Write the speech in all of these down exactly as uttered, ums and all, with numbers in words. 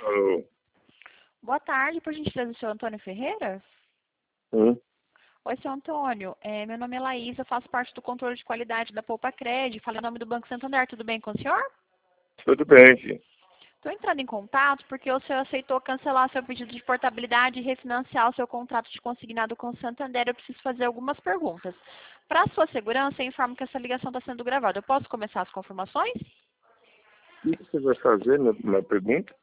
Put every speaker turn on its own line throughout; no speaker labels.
Alô.
Boa tarde, por gentileza, o senhor Antônio Ferreira?
Hum?
Oi, senhor Antônio. É, meu nome é Laísa, faço parte do controle de qualidade da Poupa Cred. Falo em nome do Banco Santander. Tudo bem com o senhor?
Tudo bem, filho.
Estou entrando em contato porque o senhor aceitou cancelar seu pedido de portabilidade e refinanciar o seu contrato de consignado com o Santander. Eu preciso fazer algumas perguntas. Para sua segurança, eu informo que essa ligação está sendo gravada. Eu posso começar as confirmações?
O que você vai fazer na, na pergunta?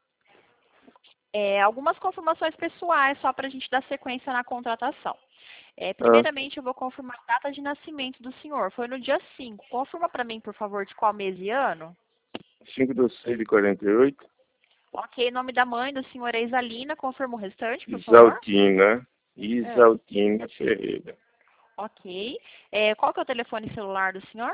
É, algumas confirmações pessoais, só para a gente dar sequência na contratação. É,
Ah,
primeiramente, eu vou confirmar a data de nascimento do senhor. Foi no dia cinco. Confirma para mim, por favor, de qual mês e ano?
cinco de seis de quarenta e oito.
Ok, nome da mãe do senhor é Isalina. Confirma o restante, por favor.
Isaltina.
É.
Isaltina Ferreira.
Ok. É, qual que é o telefone celular do senhor?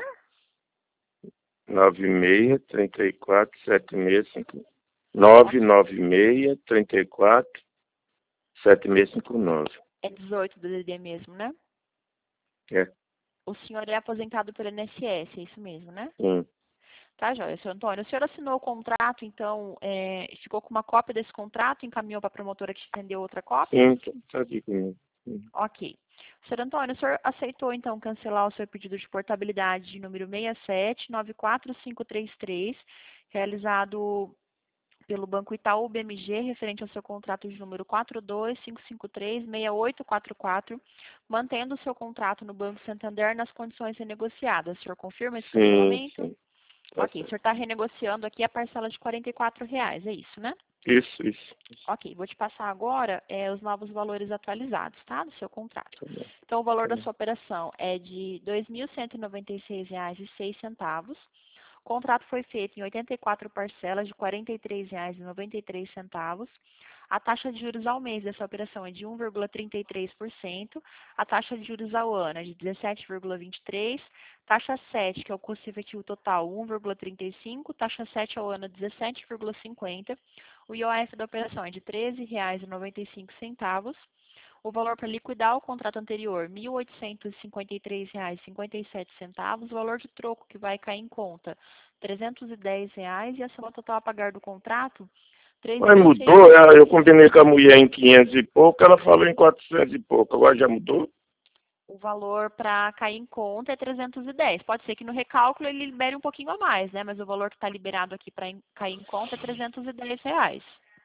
nove seis, três quatro, sete seis cinco. nove nove seis, três quatro, sete seis cinco nove.
É dezoito do D D mesmo, né?
É.
O senhor é aposentado pelo I N S S, é isso mesmo, né?
Sim.
Tá, joia, senhor Antônio. O senhor assinou o contrato, então, é, ficou com uma cópia desse contrato, encaminhou para a promotora que estendeu outra cópia?
Sim, tá aqui comigo. Sim.
Ok. Senhor Antônio, o senhor aceitou, então, cancelar o seu pedido de portabilidade de número seis sete nove quatro cinco três três, realizado pelo Banco Itaú B M G, referente ao seu contrato de número quatro dois cinco cinco três seis oito quatro quatro, mantendo o seu contrato no Banco Santander nas condições renegociadas. O senhor confirma esse
Sim,
cancelamento?
sim. Tá
Ok, o
certo.
senhor está renegociando aqui a parcela de quarenta e quatro reais, é isso, né?
Isso, isso.
Ok, vou te passar agora é, os novos valores atualizados, tá? Do seu contrato.
Tá bom.
Então, o valor
Tá
da
bom.
sua operação é de dois mil cento e noventa e seis reais e seis centavos. O contrato foi feito em oitenta e quatro parcelas de quarenta e três reais e noventa e três centavos. A taxa de juros ao mês dessa operação é de um vírgula trinta e três por cento. A taxa de juros ao ano é de dezessete vírgula vinte e três por cento. Taxa sete, que é o custo efetivo total, um vírgula trinta e cinco por cento. Taxa sete ao ano, dezessete vírgula cinquenta por cento. O I O F da operação é de treze reais e noventa e cinco centavos. O valor para liquidar o contrato anterior, mil oitocentos e cinquenta e três reais e cinquenta e sete centavos. O valor de troco que vai cair em conta, trezentos e dez reais. E a soma total a pagar do contrato, três
Mas
mil
mudou,
seiscentos.
é, eu combinei com a mulher em quinhentos e pouco, ela falou em quatrocentos e pouco, agora já mudou?
O valor para cair em conta é trezentos e dez. Pode ser que no recálculo ele libere um pouquinho a mais, né? Mas o valor que está liberado aqui para cair em conta é trezentos e dez reais.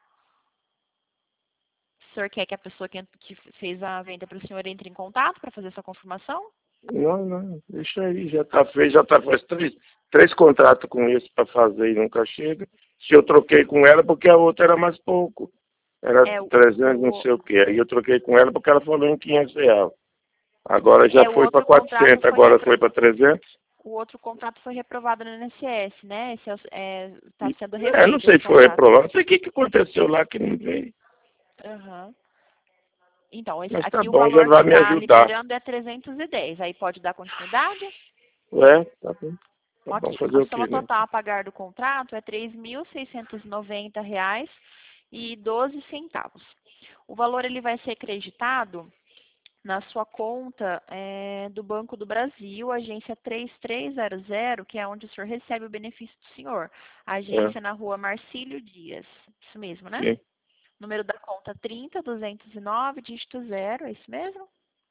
O senhor quer que a pessoa que, que fez a venda para o senhor entre em contato para fazer essa confirmação?
Não, não, deixa aí, já tá feito, já tá faz três, três contratos com esse para fazer e nunca chega. Se eu troquei com ela porque a outra era mais pouco, era
É, o,
trezentos não
o,
sei o que, aí eu troquei com ela porque ela falou em quinhentos reais. Agora já
é, o
foi para
outro contrato
quatrocentos,
foi
agora
repro,
foi para trezentos.
o outro contrato foi reprovado no I N S S, né? Esse está é, tá sendo
É, não
refeito
sei
esse
se foi
contrato.
reprovado, não sei o que, que aconteceu lá que não veio.
Uhum. Então, esse,
Mas tá
aqui o
bom, já
valor que
vai me
está
ajudar.
liberando é trezentos e dez. Aí pode dar continuidade?
É, tá bom. Tá bom,
Ok.
fazer
A
o
soma
quê, né?
total a pagar do contrato é três mil seiscentos e noventa reais e doze centavos. O valor ele vai ser creditado na sua conta é, do Banco do Brasil, agência três três zero zero, que é onde o senhor recebe o benefício do senhor. A
É,
agência na rua Marcílio Dias. Isso mesmo, né?
sim,
Número da conta trinta, duzentos e nove, dígito zero, é isso mesmo?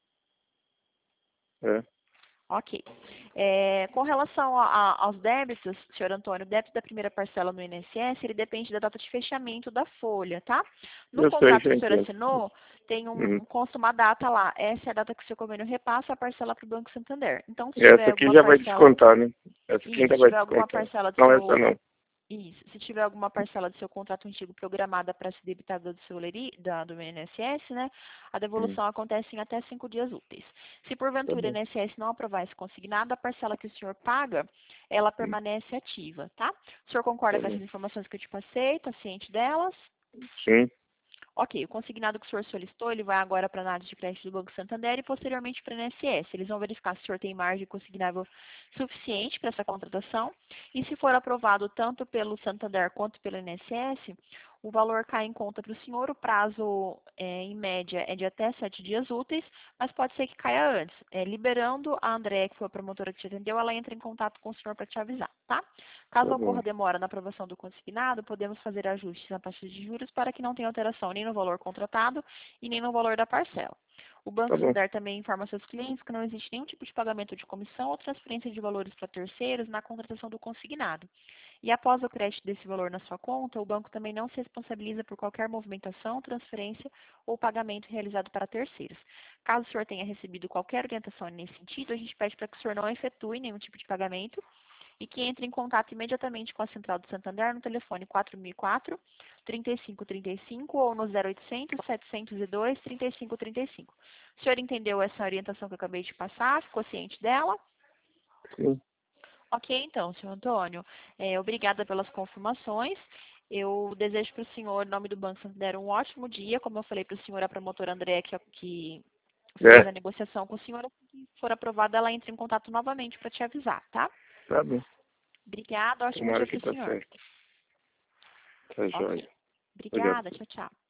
é.
Ok. É, com relação a, a, aos débitos, senhor Antônio, o débito da primeira parcela no I N S S, ele depende da data de fechamento da folha, tá? No
Eu sei,
contrato
já
que o senhor
entendo.
assinou, tem um,
Hum.
um consta uma data lá. Essa é a data que o seu convênio repassa a parcela para o Banco Santander. Então, se tiver
Essa aqui
alguma
já vai
parcela,
descontar, né? Essa aqui
e
ainda
se
vai
tiver alguma
descontar.
parcela do
Não, essa
seu
não.
isso. Se tiver alguma parcela do seu contrato antigo programada para ser debitada do seu leri, da, do I N S S, né, a
Hum.
devolução acontece em até cinco dias úteis. Se
Tá
porventura o
bom.
I N S S não aprovar esse consignado, a parcela que o senhor paga, ela
Hum.
permanece ativa, tá? O senhor concorda
Tá
com
bom.
essas informações que eu te passei? Está ciente delas?
Sim.
Ok, o consignado que o senhor solicitou, ele vai agora para a análise de crédito do Banco Santander e posteriormente para a I N S S. Eles vão verificar se o senhor tem margem consignável suficiente para essa contratação e se for aprovado tanto pelo Santander quanto pelo I N S S, o valor cai em conta para o senhor, o prazo, é, em média, é de até sete dias úteis, mas pode ser que caia antes. É, liberando a Andréia, que foi a promotora que te atendeu, ela entra em contato com o senhor para te avisar, tá? Caso
Tá bom.
ocorra demora na aprovação do consignado, podemos fazer ajustes na taxa de juros para que não tenha alteração nem no valor contratado e nem no valor da parcela. O Banco
Tá bom.
Santander também informa seus clientes que não existe nenhum tipo de pagamento de comissão ou transferência de valores para terceiros na contratação do consignado. E após o crédito desse valor na sua conta, o banco também não se responsabiliza por qualquer movimentação, transferência ou pagamento realizado para terceiros. Caso o senhor tenha recebido qualquer orientação nesse sentido, a gente pede para que o senhor não efetue nenhum tipo de pagamento e que entre em contato imediatamente com a Central do Santander no telefone quatro mil e quatro, trinta e cinco trinta e cinco ou no zero oitocentos, setecentos e dois, trinta e cinco trinta e cinco. O senhor entendeu essa orientação que eu acabei de passar? Ficou ciente dela?
Sim.
Ok, então, senhor Antônio. É, obrigada pelas confirmações. Eu desejo para o senhor, em nome do Banco Santander, um ótimo dia. Como eu falei para o senhor, a promotora André, que, que fez
É,
a negociação com o senhor, assim que for aprovada, ela entra em contato novamente para te avisar, tá?
tá bom.
Obrigada, ótimo
Tomara
dia
que
para o
tá
senhor.
certo. Tá
Ok.
joia. Obrigado.
Obrigada, tchau, tchau.